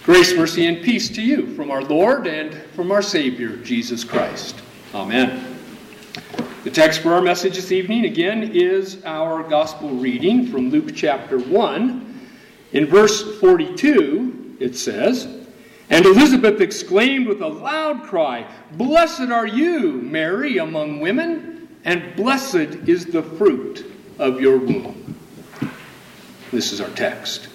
Grace, mercy, and peace to you from our Lord and from our Savior, Jesus Christ. Amen. The text for our message this evening, again, is our gospel reading from Luke chapter 1. In verse 42, it says, "And Elizabeth exclaimed with a loud cry, 'Blessed are you, Mary, among women, and blessed is the fruit of your womb.'" This is our text.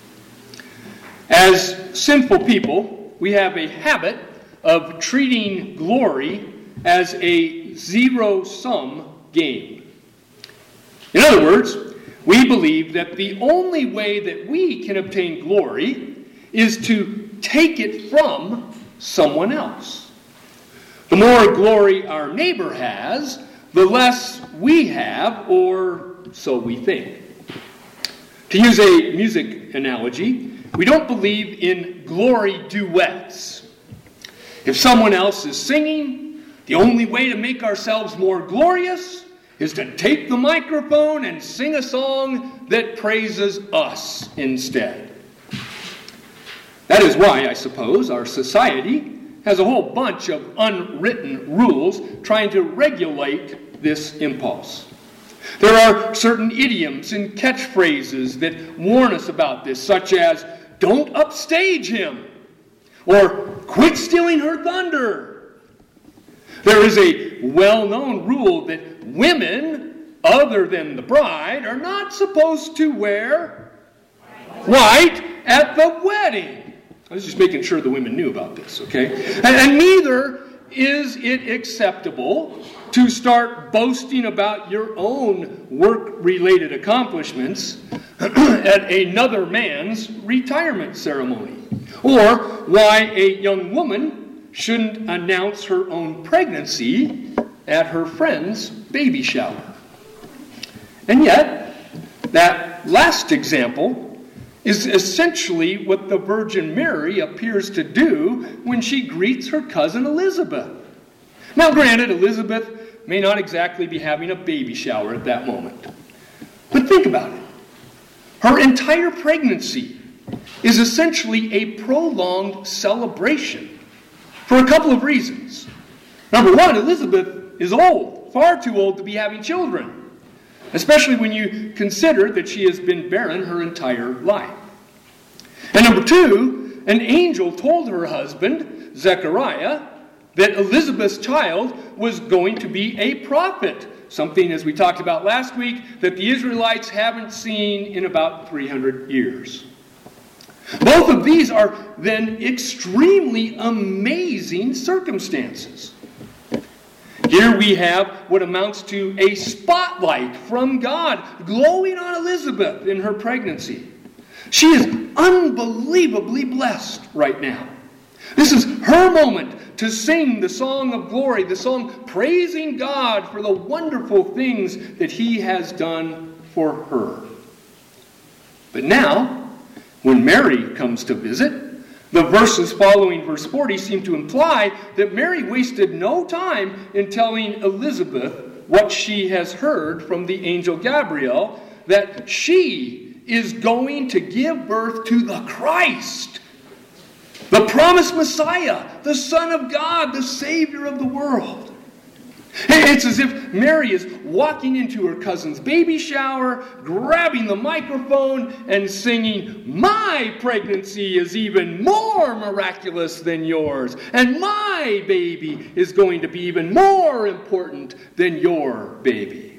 As sinful people, we have a habit of treating glory as a zero-sum game. In other words, we believe that the only way that we can obtain glory is to take it from someone else. The more glory our neighbor has, the less we have, or so we think. To use a music analogy, we don't believe in glory duets. If someone else is singing, the only way to make ourselves more glorious is to take the microphone and sing a song that praises us instead. That is why, I suppose, our society has a whole bunch of unwritten rules trying to regulate this impulse. There are certain idioms and catchphrases that warn us about this, such as, "Don't upstage him," or "Quit stealing her thunder." There is a well-known rule that women, other than the bride, are not supposed to wear white at the wedding. I was just making sure the women knew about this, okay? And neither is it acceptable to start boasting about your own work-related accomplishments at another man's retirement ceremony, or why a young woman shouldn't announce her own pregnancy at her friend's baby shower. And yet, that last example is essentially what the Virgin Mary appears to do when she greets her cousin Elizabeth. Now, granted, Elizabeth may not exactly be having a baby shower at that moment. But think about it. Her entire pregnancy is essentially a prolonged celebration for a couple of reasons. Number one, Elizabeth is old, far too old to be having children, especially when you consider that she has been barren her entire life. And number two, an angel told her husband, Zechariah, that Elizabeth's child was going to be a prophet, something, as we talked about last week, that the Israelites haven't seen in about 300 years. Both of these are then extremely amazing circumstances. Here we have what amounts to a spotlight from God glowing on Elizabeth in her pregnancy. She is unbelievably blessed right now. This is her moment to sing the song of glory, the song praising God for the wonderful things that He has done for her. But now, when Mary comes to visit, the verses following verse 40 seem to imply that Mary wasted no time in telling Elizabeth what she has heard from the angel Gabriel, that she is going to give birth to the Christ, the promised Messiah, the Son of God, the Savior of the world. It's as if Mary is walking into her cousin's baby shower, grabbing the microphone and singing, "My pregnancy is even more miraculous than yours, and my baby is going to be even more important than your baby."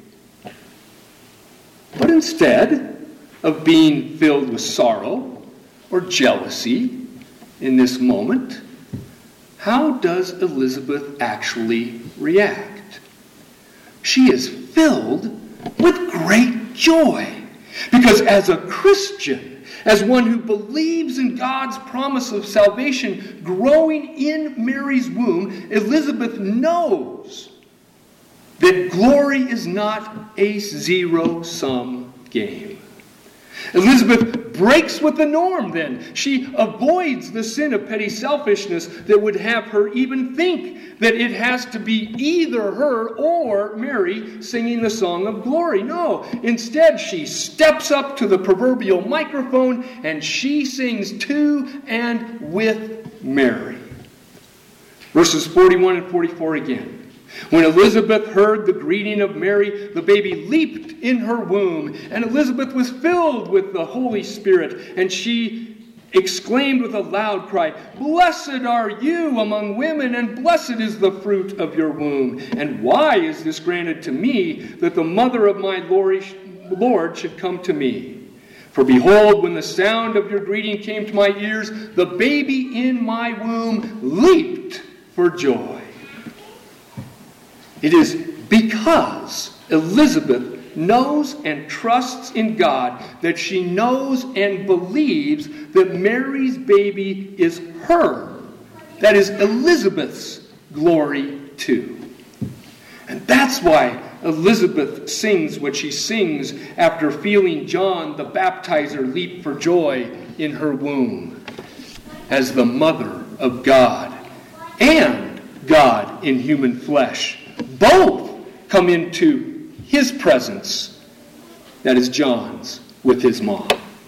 But instead of being filled with sorrow or jealousy in this moment, how does Elizabeth actually react? She is filled with great joy, because as a Christian, as one who believes in God's promise of salvation growing in Mary's womb, Elizabeth knows that glory is not a zero-sum game. Elizabeth breaks with the norm then. She avoids the sin of petty selfishness that would have her even think that it has to be either her or Mary singing the song of glory. No, instead she steps up to the proverbial microphone and she sings to and with Mary. Verses 41 and 44 again. When Elizabeth heard the greeting of Mary, the baby leaped in her womb, and Elizabeth was filled with the Holy Spirit, and she exclaimed with a loud cry, "Blessed are you among women, and blessed is the fruit of your womb. And why is this granted to me, that the mother of my Lord should come to me? For behold, when the sound of your greeting came to my ears, the baby in my womb leaped for joy." It is because Elizabeth knows and trusts in God that she knows and believes that Mary's baby is her. That is Elizabeth's glory too. And that's why Elizabeth sings what she sings after feeling John the Baptizer leap for joy in her womb as the mother of God and God in human flesh. Both come into his presence, that is John's, with his mom.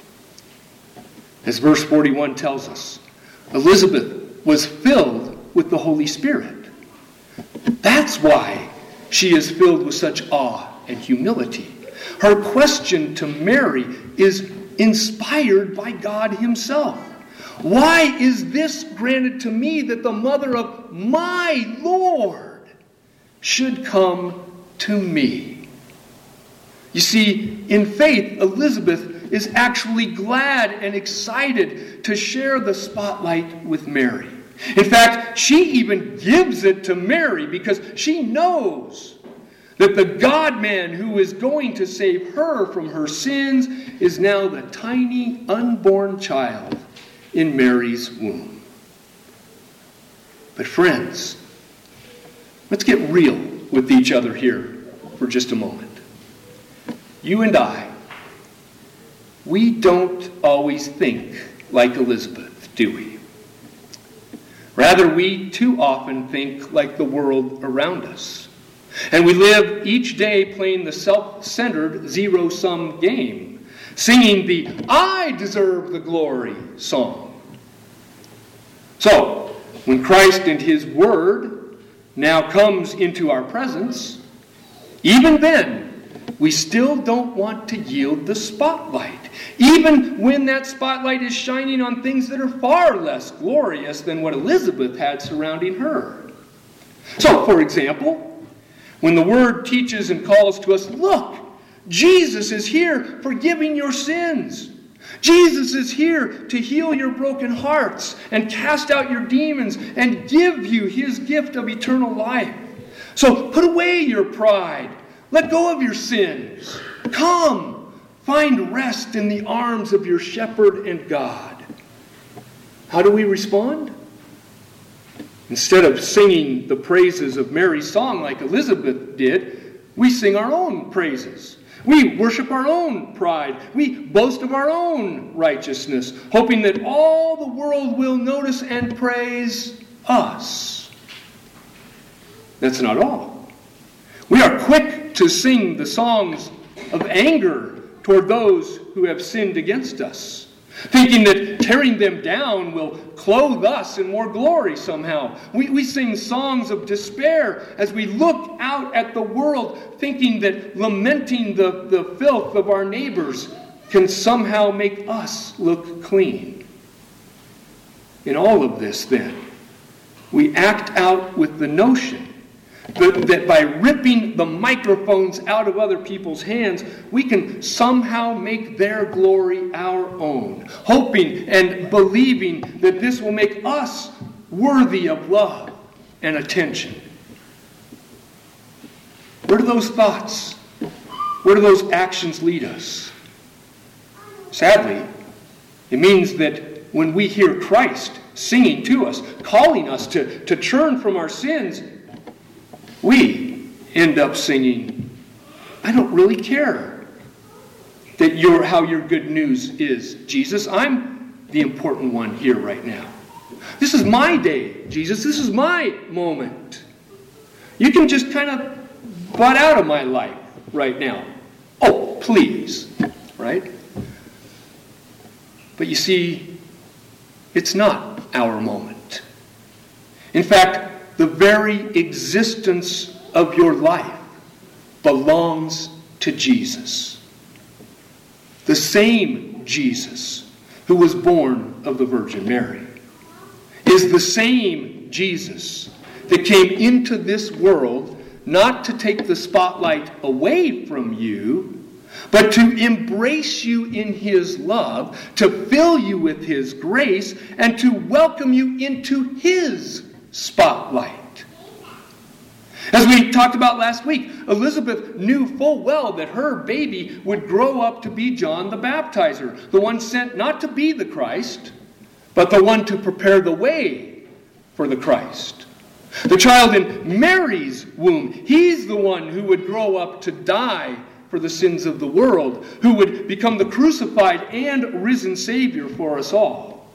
As verse 41 tells us, Elizabeth was filled with the Holy Spirit. That's why she is filled with such awe and humility. Her question to Mary is inspired by God himself. Why is this granted to me, that the mother of my Lord should come to me? You see, in faith, Elizabeth is actually glad and excited to share the spotlight with Mary. In fact, she even gives it to Mary because she knows that the God-man who is going to save her from her sins is now the tiny unborn child in Mary's womb. But friends, let's get real with each other here for just a moment. You and I, we don't always think like Elizabeth, do we? Rather, we too often think like the world around us. And we live each day playing the self-centered zero-sum game, singing the "I deserve the glory" song. So, when Christ and his Word now comes into our presence, even then, we still don't want to yield the spotlight, even when that spotlight is shining on things that are far less glorious than what Elizabeth had surrounding her. So, for example, when the Word teaches and calls to us, look, Jesus is here forgiving your sins. Jesus is here to heal your broken hearts and cast out your demons and give you his gift of eternal life. So put away your pride. Let go of your sins. Come, find rest in the arms of your shepherd and God. How do we respond? Instead of singing the praises of Mary's song like Elizabeth did, we sing our own praises. We worship our own pride. We boast of our own righteousness, hoping that all the world will notice and praise us. That's not all. We are quick to sing the songs of anger toward those who have sinned against us, thinking that tearing them down will clothe us in more glory somehow. We sing songs of despair as we look out at the world, thinking that lamenting the filth of our neighbors can somehow make us look clean. In all of this, then, we act out with the notion that by ripping the microphones out of other people's hands, we can somehow make their glory our own, hoping and believing that this will make us worthy of love and attention. Where do those thoughts, where do those actions lead us? Sadly, it means that when we hear Christ singing to us, calling us to turn from our sins, we end up singing, I don't really care. how your good news is. Jesus, I'm the important one here right now. This is my day, Jesus. This is my moment. You can just kind of butt out of my life right now. Oh, please. Right? But you see, it's not our moment. In fact, the very existence of your life belongs to Jesus. The same Jesus who was born of the Virgin Mary is the same Jesus that came into this world not to take the spotlight away from you, but to embrace you in His love, to fill you with His grace, and to welcome you into His spotlight. As we talked about last week, Elizabeth knew full well that her baby would grow up to be John the Baptizer, the one sent not to be the Christ, but the one to prepare the way for the Christ. The child in Mary's womb, he's the one who would grow up to die for the sins of the world, who would become the crucified and risen Savior for us all.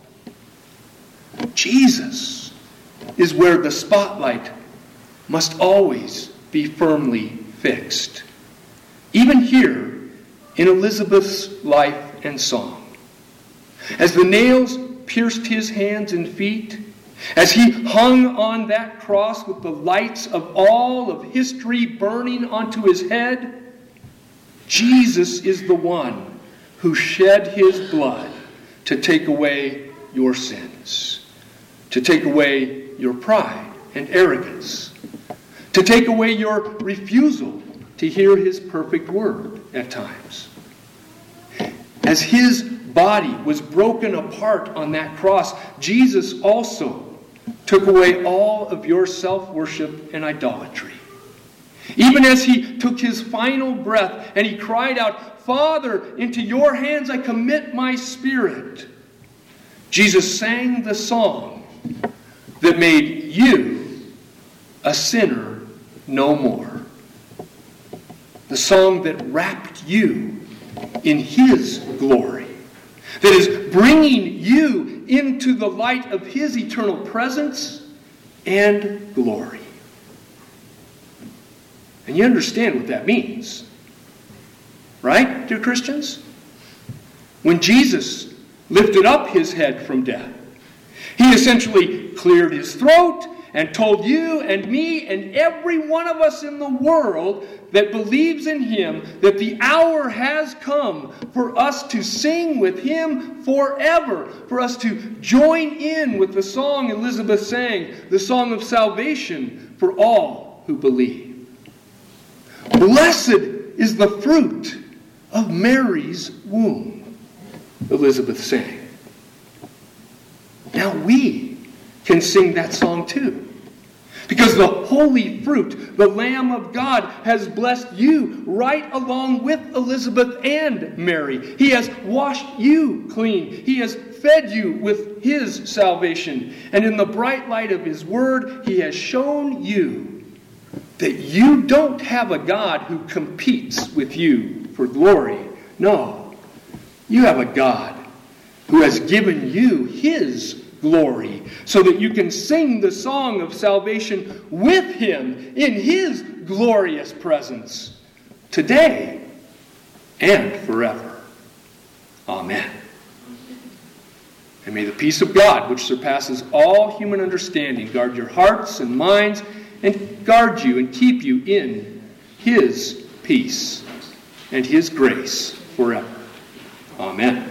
Jesus is where the spotlight must always be firmly fixed. Even here in Elizabeth's life and song. As the nails pierced his hands and feet, as he hung on that cross with the lights of all of history burning onto his head, Jesus is the one who shed his blood to take away your sins, to take away your pride and arrogance, to take away your refusal to hear his perfect word at times. As his body was broken apart on that cross, Jesus also took away all of your self-worship and idolatry. Even as he took his final breath and he cried out, "Father, into your hands I commit my spirit," Jesus sang the song that made you a sinner no more. The song that wrapped you in his glory, that is bringing you into the light of his eternal presence and glory. And you understand what that means, right, dear Christians? When Jesus lifted up his head from death, he essentially cleared his throat and told you and me and every one of us in the world that believes in him that the hour has come for us to sing with him forever, for us to join in with the song Elizabeth sang, the song of salvation for all who believe. Blessed is the fruit of Mary's womb, Elizabeth sang. Now we can sing that song too. Because the holy fruit, the Lamb of God, has blessed you right along with Elizabeth and Mary. He has washed you clean. He has fed you with his salvation. And in the bright light of his word, he has shown you that you don't have a God who competes with you for glory. No, you have a God who has given you his glory, so that you can sing the song of salvation with him in his glorious presence today and forever. Amen. And may the peace of God, which surpasses all human understanding, guard your hearts and minds and guard you and keep you in his peace and his grace forever. Amen.